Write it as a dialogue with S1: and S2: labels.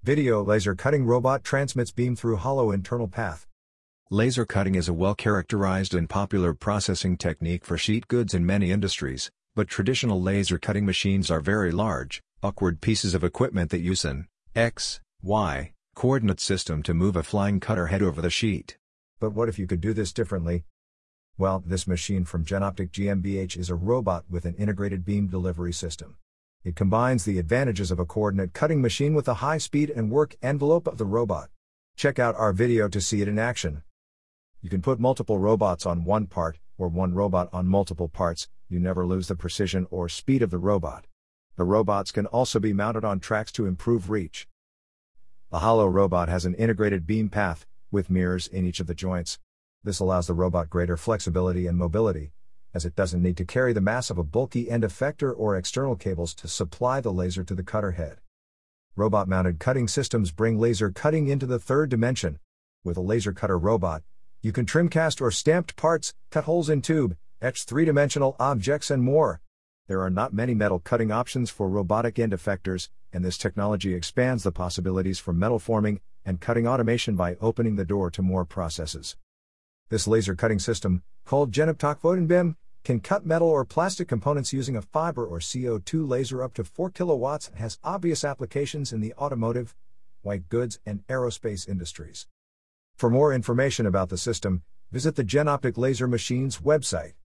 S1: Video laser cutting robot transmits beam through hollow internal path.
S2: Laser cutting is a well-characterized and popular processing technique for sheet goods in many industries, but traditional laser cutting machines are very large, awkward pieces of equipment that use an X, Y coordinate system to move a flying cutter head over the sheet.
S1: But what if you could do this differently? Well, this machine from Jenoptik GmbH is a robot with an integrated beam delivery system. It combines the advantages of a coordinate cutting machine with the high speed and work envelope of the robot. Check out our video to see it in action. You can put multiple robots on one part, or one robot on multiple parts. You never lose the precision or speed of the robot. The robots can also be mounted on tracks to improve reach. The hollow robot has an integrated beam path, with mirrors in each of the joints. This allows the robot greater flexibility and mobility, as it doesn't need to carry the mass of a bulky end effector or external cables to supply the laser to the cutter head. Robot-mounted cutting systems bring laser cutting into the third dimension. With a laser cutter robot, you can trim cast or stamped parts, cut holes in tube, etch three-dimensional objects and more. There are not many metal cutting options for robotic end effectors, and this technology expands the possibilities for metal forming and cutting automation by opening the door to more processes. This laser cutting system, called Jenoptik Vodenbeam, can cut metal or plastic components using a fiber or CO2 laser up to 4 kilowatts and has obvious applications in the automotive, white goods, and aerospace industries. For more information about the system, visit the Jenoptik Laser Machines website.